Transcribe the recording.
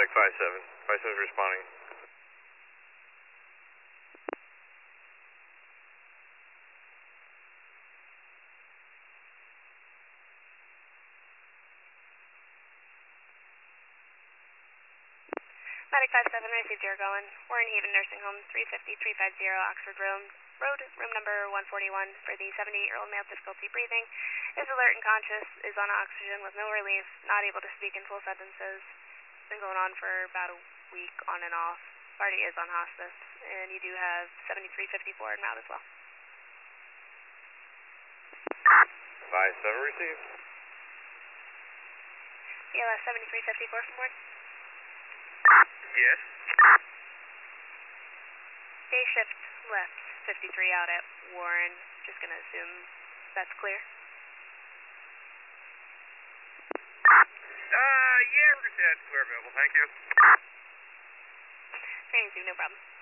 Medic 5-7. 5-7 is responding. Medic 5-7, received Ergoin. Warren Haven Nursing Home, 350-350 Oxford Road, room number 141 for the 78-year-old male, difficulty breathing. Is alert and conscious, is on oxygen with no relief, not able to speak in full sentences. Been going on for about a week on and off. Party is on hospice, and you do have 7354 en route as well. 5-7 received. BLS 7354 from Warren. Yes. Day shift left, 53 out at Warren. Just going to assume that's clear. Yeah, we're going to say that's clear available. Thank you. Crazy, no problem.